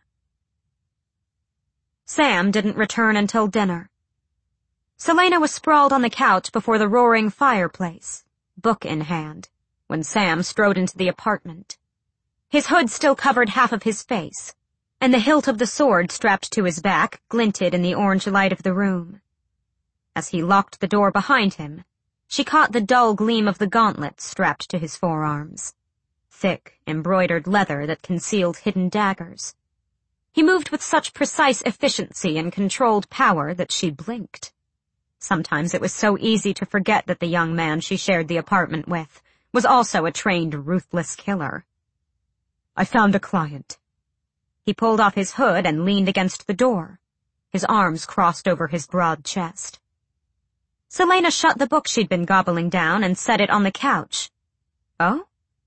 Sam didn't return until dinner. Celaena was sprawled on the couch before the roaring fireplace, book in hand, when Sam strode into the apartment. His hood still covered half of his face, and the hilt of the sword strapped to his back glinted in the orange light of the room. As he locked the door behind him, she caught the dull gleam of the gauntlet strapped to his forearms, thick, embroidered leather that concealed hidden daggers. He moved with such precise efficiency and controlled power that she blinked. Sometimes it was so easy to forget that the young man she shared the apartment with was also a trained, ruthless killer. "I found a client." He pulled off his hood and leaned against the door, his arms crossed over his broad chest. Celaena shut the book she'd been gobbling down and set it on the couch. "Oh?"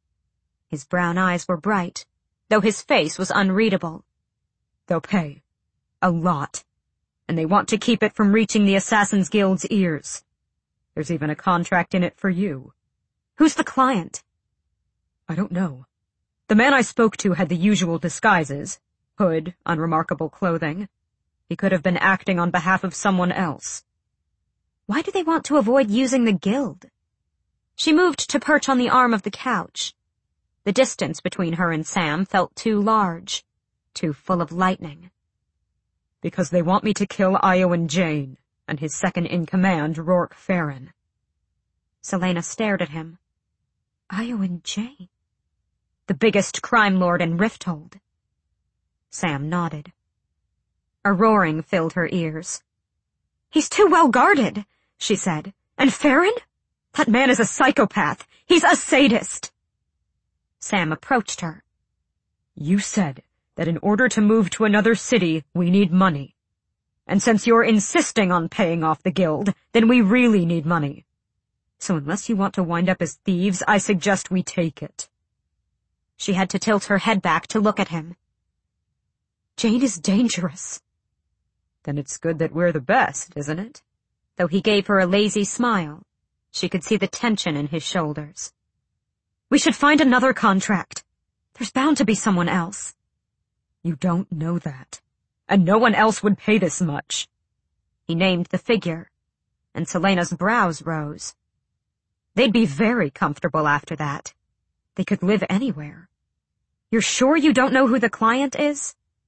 His brown eyes were bright, though his face was unreadable. "They'll pay. A lot. And they want to keep it from reaching the Assassin's Guild's ears. There's even a contract in it for you." "Who's the client?" "I don't know. The man I spoke to had the usual disguises, hood, unremarkable clothing. He could have been acting on behalf of someone else." "Why do they want to avoid using the guild?" She moved to perch on the arm of the couch. The distance between her and Sam felt too large, too full of lightning. "Because they want me to kill Iowan Jane and his second-in-command, Rourke Farron." Celaena stared at him. "Iowan Jane? The biggest crime lord in Rifthold." Sam nodded. A roaring filled her ears. "He's too well guarded," she said. "And Farron? That man is a psychopath. He's a sadist." Sam approached her. "You said that in order to move to another city, we need money. And since you're insisting on paying off the guild, then we really need money. So unless you want to wind up as thieves, I suggest we take it." She had to tilt her head back to look at him. "Jane is dangerous." "Then it's good that we're the best, isn't it?" Though he gave her a lazy smile, she could see the tension in his shoulders. "We should find another contract. There's bound to be someone else." "You don't know that. And no one else would pay this much." He named the figure, and Celaena's brows rose. They'd be very comfortable after that. They could live anywhere. "You're sure you don't know who the client is?"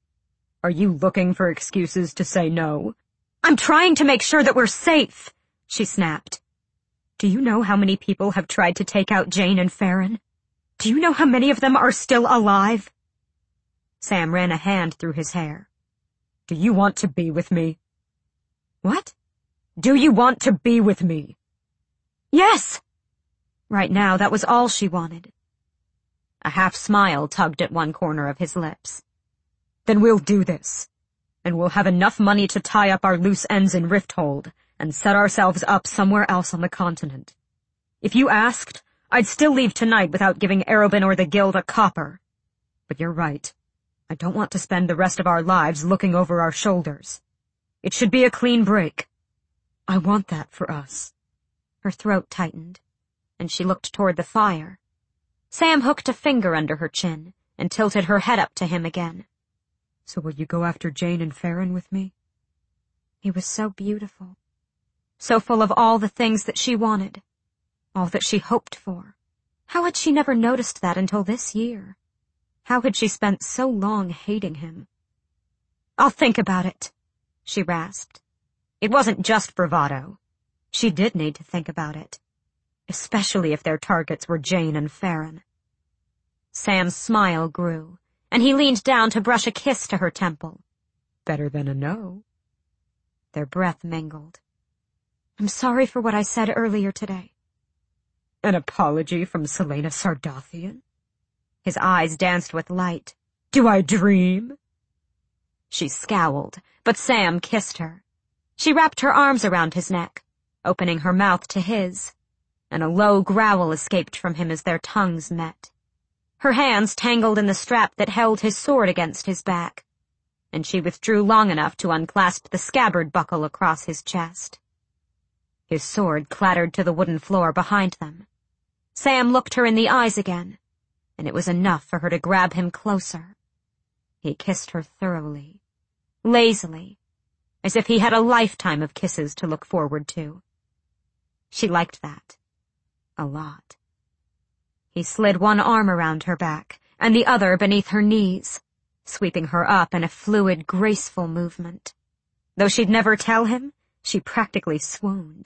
Are you looking for excuses to say no? I'm trying to make sure that we're safe, she snapped. Do you know how many people have tried to take out Jane and Farron? Do you know how many of them are still alive? Sam ran a hand through his hair. Do you want to be with me? What? Do you want to be with me? Yes! Right now, that was all she wanted. A half smile tugged at one corner of his lips. Then we'll do this. And we'll have enough money to tie up our loose ends in Rifthold and set ourselves up somewhere else on the continent. If you asked, I'd still leave tonight without giving Arobynn or the Guild a copper. But you're right. I don't want to spend the rest of our lives looking over our shoulders. It should be a clean break. I want that for us. Her throat tightened, and she looked toward the fire. Sam hooked a finger under her chin and tilted her head up to him again. So will you go after Jane and Farron with me? He was so beautiful, so full of all the things that she wanted, all that she hoped for. How had she never noticed that until this year? How had she spent so long hating him? I'll think about it, she rasped. It wasn't just bravado. She did need to think about it, especially if their targets were Jane and Farron. Sam's smile grew, and he leaned down to brush a kiss to her temple. Better than a no. Their breath mingled. I'm sorry for what I said earlier today. An apology from Celaena Sardathian? His eyes danced with light. Do I dream? She scowled, but Sam kissed her. She wrapped her arms around his neck, opening her mouth to his, and a low growl escaped from him as their tongues met. Her hands tangled in the strap that held his sword against his back, and she withdrew long enough to unclasp the scabbard buckle across his chest. His sword clattered to the wooden floor behind them. Sam looked her in the eyes again, and it was enough for her to grab him closer. He kissed her thoroughly, lazily, as if he had a lifetime of kisses to look forward to. She liked that. A lot. He slid one arm around her back, and the other beneath her knees, sweeping her up in a fluid, graceful movement. Though she'd never tell him, she practically swooned.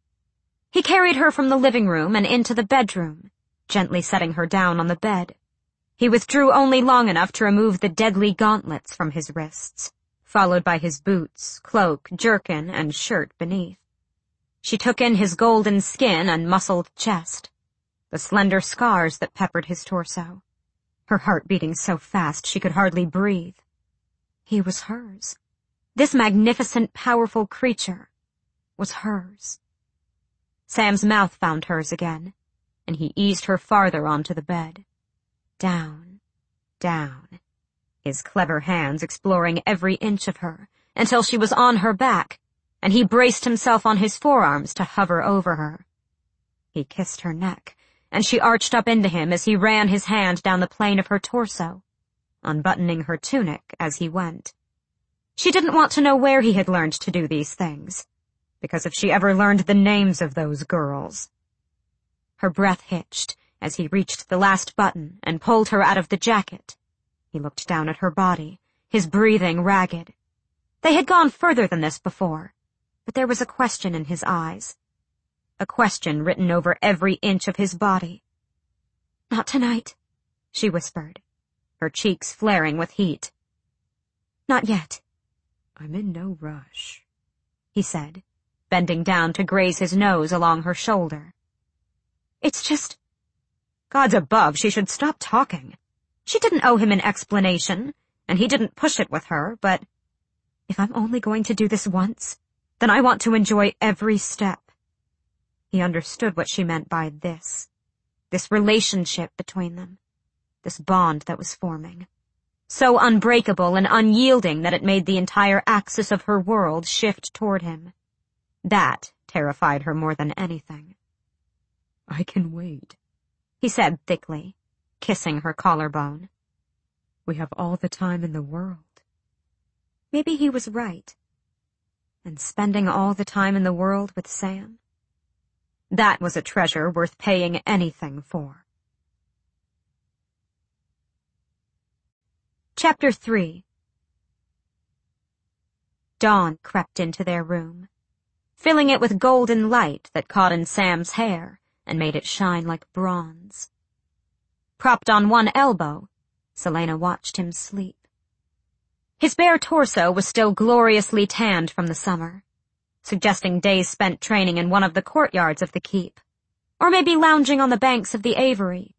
He carried her from the living room and into the bedroom, gently setting her down on the bed. He withdrew only long enough to remove the deadly gauntlets from his wrists, followed by his boots, cloak, jerkin, and shirt beneath. She took in his golden skin and muscled chest, the slender scars that peppered his torso, her heart beating so fast she could hardly breathe. He was hers. This magnificent, powerful creature was hers. Sam's mouth found hers again, and he eased her farther onto the bed. Down, down, his clever hands exploring every inch of her, until she was on her back, and he braced himself on his forearms to hover over her. He kissed her neck, and she arched up into him as he ran his hand down the plane of her torso, unbuttoning her tunic as he went. She didn't want to know where he had learned to do these things, because if she ever learned the names of those girls. Her breath hitched as he reached the last button and pulled her out of the jacket. He looked down at her body, his breathing ragged. They had gone further than this before, but there was a question in his eyes. A question written over every inch of his body. Not tonight, she whispered, her cheeks flaring with heat. Not yet. I'm in no rush, he said, bending down to graze his nose along her shoulder. It's just... Gods above, she should stop talking. She didn't owe him an explanation, and he didn't push it with her, but if I'm only going to do this once, then I want to enjoy every step. He understood what she meant by this relationship between them, this bond that was forming, so unbreakable and unyielding that it made the entire axis of her world shift toward him. That terrified her more than anything. I can wait, he said thickly, kissing her collarbone. We have all the time in the world. Maybe he was right. And spending all the time in the world with Sam? That was a treasure worth paying anything for. Chapter 3. Dawn crept into their room, filling it with golden light that caught in Sam's hair and made it shine like bronze. Propped on one elbow, Celaena watched him sleep. His bare torso was still gloriously tanned from the summer, suggesting days spent training in one of the courtyards of the keep, or maybe lounging on the banks of the Avery.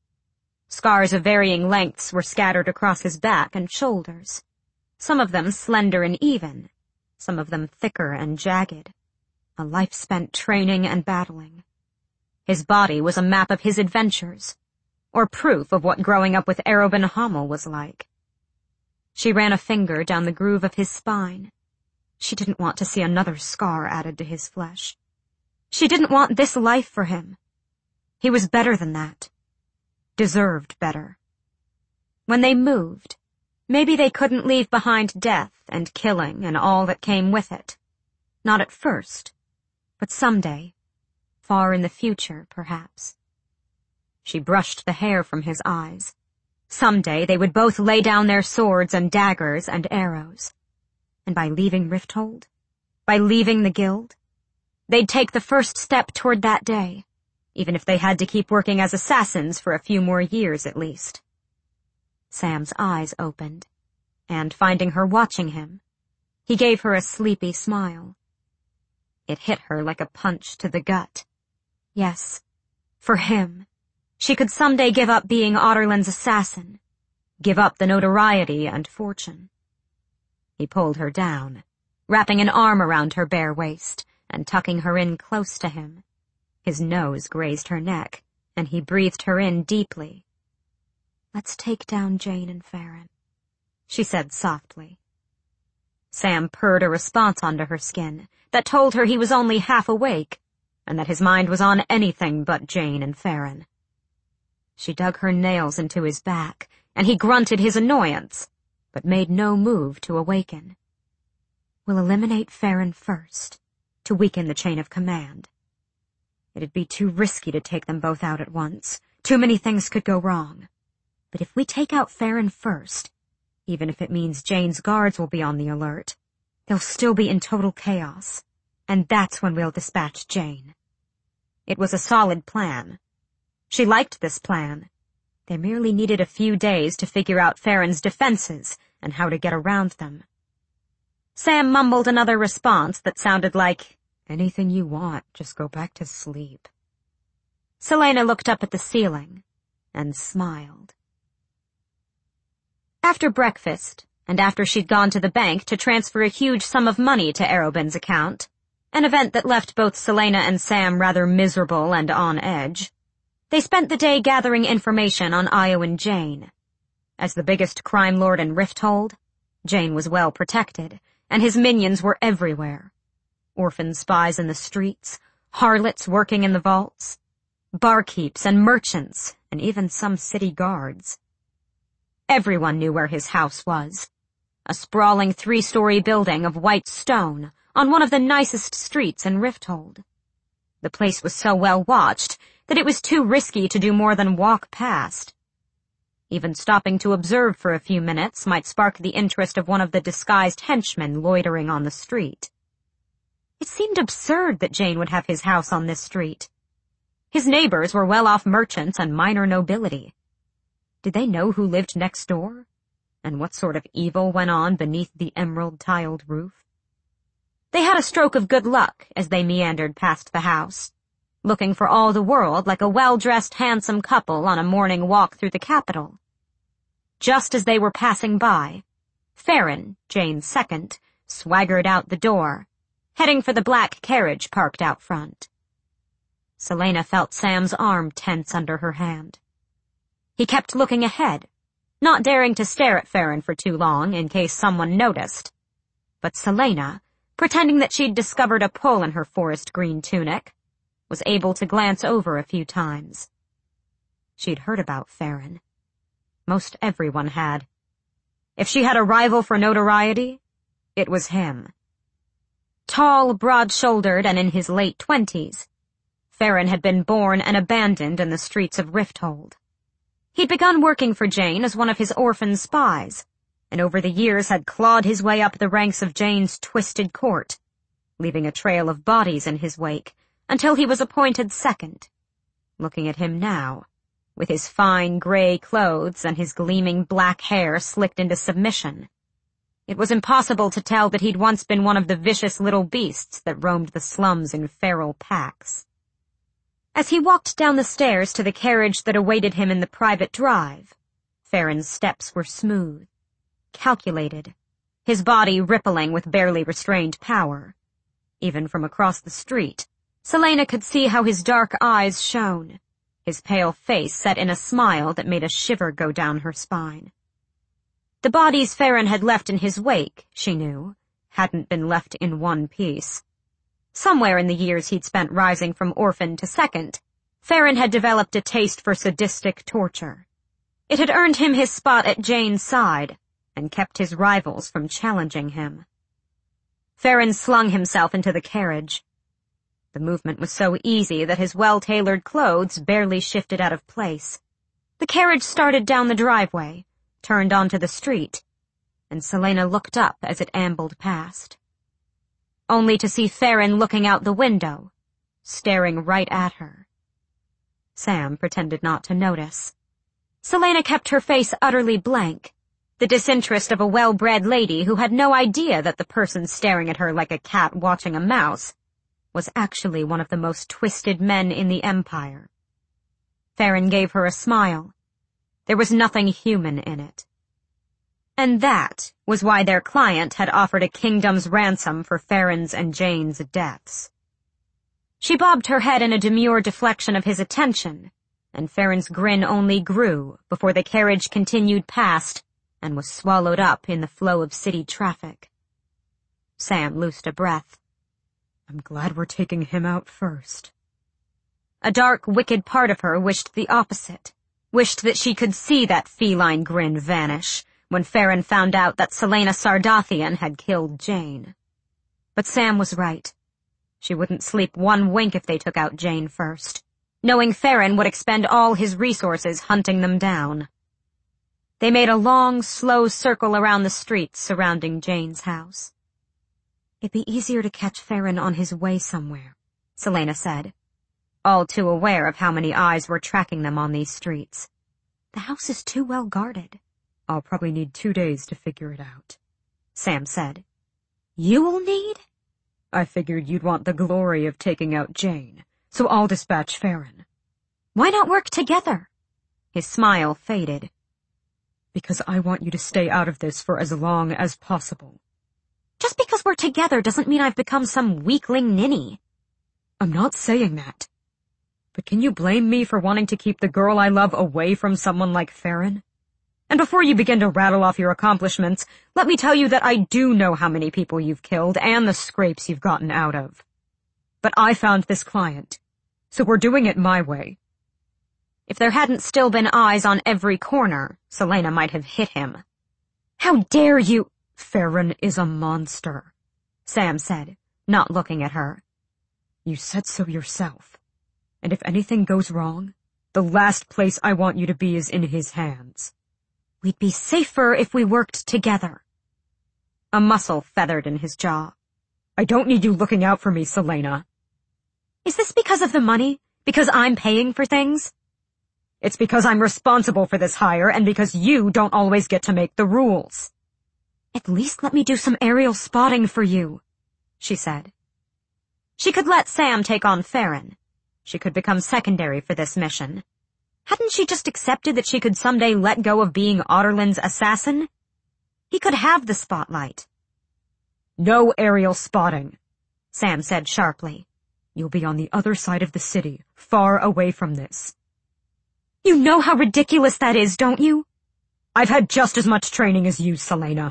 Scars of varying lengths were scattered across his back and shoulders, some of them slender and even, some of them thicker and jagged, a life spent training and battling. His body was a map of his adventures, or proof of what growing up with Arobynn Hamel was like. She ran a finger down the groove of his spine. She didn't want to see another scar added to his flesh. She didn't want this life for him. He was better than that. Deserved better. When they moved, maybe they couldn't leave behind death and killing and all that came with it. Not at first, but someday, far in the future, perhaps. She brushed the hair from his eyes. Someday they would both lay down their swords and daggers and arrows. And by leaving Rifthold, by leaving the guild, they'd take the first step toward that day, even if they had to keep working as assassins for a few more years at least. Sam's eyes opened, and finding her watching him, he gave her a sleepy smile. It hit her like a punch to the gut. Yes, for him, she could someday give up being Otterland's assassin, give up the notoriety and fortune. He pulled her down, wrapping an arm around her bare waist and tucking her in close to him. His nose grazed her neck, and he breathed her in deeply. "Let's take down Jane and Farron," she said softly. Sam purred a response onto her skin that told her he was only half awake, and that his mind was on anything but Jane and Farron. She dug her nails into his back, and he grunted his annoyance, but made no move to awaken. "We'll eliminate Farron first, to weaken the chain of command. It'd be too risky to take them both out at once. Too many things could go wrong. But if we take out Farron first, even if it means Jane's guards will be on the alert, they'll still be in total chaos, and that's when we'll dispatch Jane." It was a solid plan. She liked this plan. They merely needed a few days to figure out Farron's defenses and how to get around them. Sam mumbled another response that sounded like, "Anything you want, just go back to sleep." Celaena looked up at the ceiling and smiled. After breakfast, and after she'd gone to the bank to transfer a huge sum of money to Arobynn's account, an event that left both Celaena and Sam rather miserable and on edge, they spent the day gathering information on Io and Jane. As the biggest crime lord in Rifthold, Jane was well protected, and his minions were everywhere. Orphan spies in the streets, harlots working in the vaults, barkeeps and merchants, and even some city guards. Everyone knew where his house was. A sprawling 3-story building of white stone on one of the nicest streets in Rifthold. The place was so well watched that it was too risky to do more than walk past. Even stopping to observe for a few minutes might spark the interest of one of the disguised henchmen loitering on the street. It seemed absurd that Jane would have his house on this street. His neighbors were well-off merchants and minor nobility. Did they know who lived next door? And what sort of evil went on beneath the emerald-tiled roof? They had a stroke of good luck as they meandered past the house, looking for all the world like a well-dressed, handsome couple on a morning walk through the capital. Just as they were passing by, Farron, Jane's second, swaggered out the door, heading for the black carriage parked out front. Celaena felt Sam's arm tense under her hand. He kept looking ahead, not daring to stare at Farron for too long in case someone noticed. But Celaena, pretending that she'd discovered a pull in her forest green tunic, was able to glance over a few times. She'd heard about Farron. Most everyone had. If she had a rival for notoriety, it was him. Tall, broad-shouldered, and in his late 20s, Farron had been born and abandoned in the streets of Rifthold. He'd begun working for Jane as one of his orphan spies, and over the years had clawed his way up the ranks of Jane's twisted court, leaving a trail of bodies in his wake until he was appointed second. Looking at him now, with his fine gray clothes and his gleaming black hair slicked into submission, it was impossible to tell that he'd once been one of the vicious little beasts that roamed the slums in feral packs. As he walked down the stairs to the carriage that awaited him in the private drive, Farron's steps were smooth, calculated, his body rippling with barely restrained power. Even from across the street, Celaena could see how his dark eyes shone, his pale face set in a smile that made a shiver go down her spine. The bodies Farron had left in his wake, she knew, hadn't been left in one piece. Somewhere in the years he'd spent rising from orphan to second, Farron had developed a taste for sadistic torture. It had earned him his spot at Jane's side, and kept his rivals from challenging him. Farron slung himself into the carriage. The movement was so easy that his well-tailored clothes barely shifted out of place. The carriage started down the driveway, turned onto the street, and Celaena looked up as it ambled past. Only to see Farron looking out the window, staring right at her. Sam pretended not to notice. Celaena kept her face utterly blank, the disinterest of a well-bred lady who had no idea that the person staring at her like a cat watching a mouse was actually one of the most twisted men in the Empire. Farron gave her a smile. There was nothing human in it. And that was why their client had offered a kingdom's ransom for Farron's and Jane's deaths. She bobbed her head in a demure deflection of his attention, and Farron's grin only grew before the carriage continued past and was swallowed up in the flow of city traffic. Sam loosed a breath. I'm glad we're taking him out first. A dark, wicked part of her wished the opposite, wished that she could see that feline grin vanish when Farron found out that Celaena Sardathian had killed Jane. But Sam was right. She wouldn't sleep one wink if they took out Jane first, knowing Farron would expend all his resources hunting them down. They made a long, slow circle around the streets surrounding Jane's house. It'd be easier to catch Farron on his way somewhere, Celaena said, all too aware of how many eyes were tracking them on these streets. The house is too well guarded. I'll probably need 2 days to figure it out, Sam said. You'll need? I figured you'd want the glory of taking out Jane, so I'll dispatch Farron. Why not work together? His smile faded. Because I want you to stay out of this for as long as possible. Just because we're together doesn't mean I've become some weakling ninny. I'm not saying that. But can you blame me for wanting to keep the girl I love away from someone like Farron? And before you begin to rattle off your accomplishments, let me tell you that I do know how many people you've killed and the scrapes you've gotten out of. But I found this client, so we're doing it my way. If there hadn't still been eyes on every corner, Celaena might have hit him. How dare you? Farron is a monster, Sam said, not looking at her. You said so yourself. And if anything goes wrong, the last place I want you to be is in his hands. We'd be safer if we worked together. A muscle feathered in his jaw. I don't need you looking out for me, Celaena. Is this because of the money? Because I'm paying for things? It's because I'm responsible for this hire and because you don't always get to make the rules. At least let me do some aerial spotting for you, she said. She could let Sam take on Farron. She could become secondary for this mission. Hadn't she just accepted that she could someday let go of being Otterland's assassin? He could have the spotlight. No aerial spotting, Sam said sharply. You'll be on the other side of the city, far away from this. You know how ridiculous that is, don't you? I've had just as much training as you, Celaena.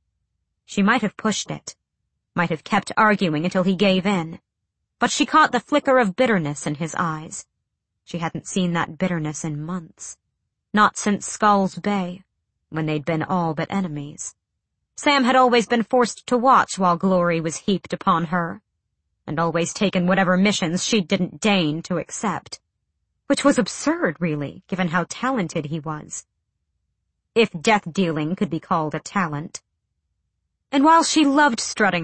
She might have pushed it, might have kept arguing until he gave in, but she caught the flicker of bitterness in his eyes. She hadn't seen that bitterness in months, not since Skull's Bay, when they'd been all but enemies. Sam had always been forced to watch while glory was heaped upon her, and always taken whatever missions she didn't deign to accept, which was absurd, really, given how talented he was. if death-dealing could be called a talent. And while she loved strutting